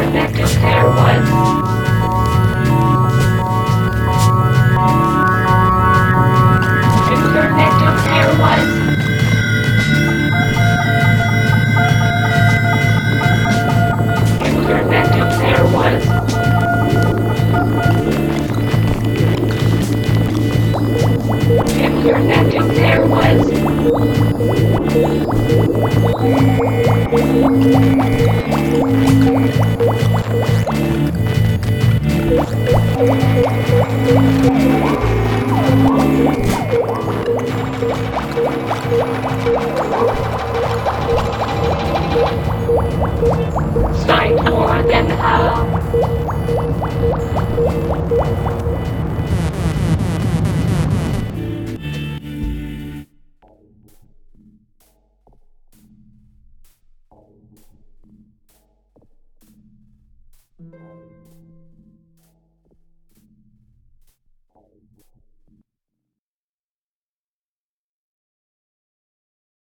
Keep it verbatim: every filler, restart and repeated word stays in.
Incorrect there was. Incorrect there was. Incorrect there was. Incorrect there was. Sight more than how.